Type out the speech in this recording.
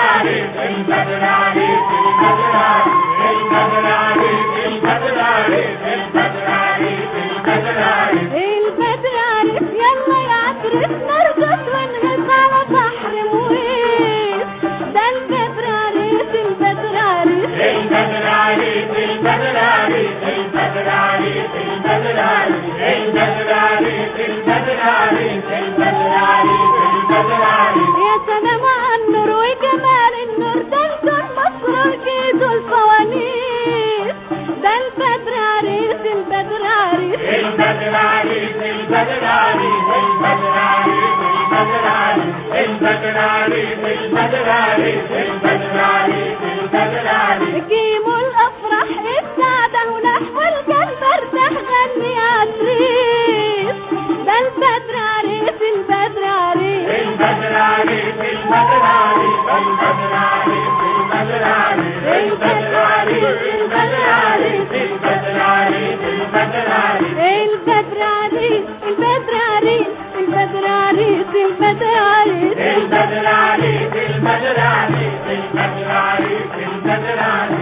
عريس البدر عريس البدر عريس البدر عريس البدر عريس البدر عريس البدر عريس البدر عريس يلا يا عترس نرقص ونهز على بحر مويس ده البدر عريس البدر عريس البدر عريس البدر عريس البدر عريس البدر عريس البدر عريس البدر عريس البدر عريس البدر عريس يا سلام على النور وجمال النور ده الكون مسرور جيده الفوانيس ده البدر عريس البدر عريس البدر عريس البدر عريس البدر عريس البدر عريس البدر عريس البدر عريس البدر عريس البدر عريس جيموا الافراح السعاده ونحو القلب ارتاح غني يا عتريس ده البدر عريس البدر عريس البدر عريس البدر عريس البدر عريس البدر عريس البدر عريس البدر عريس البدر عريس البدر عريس البدر عريس البدر عريس البدر عريس البدر عريس البدر عريس البدر عريس البدر عريس البدر عريس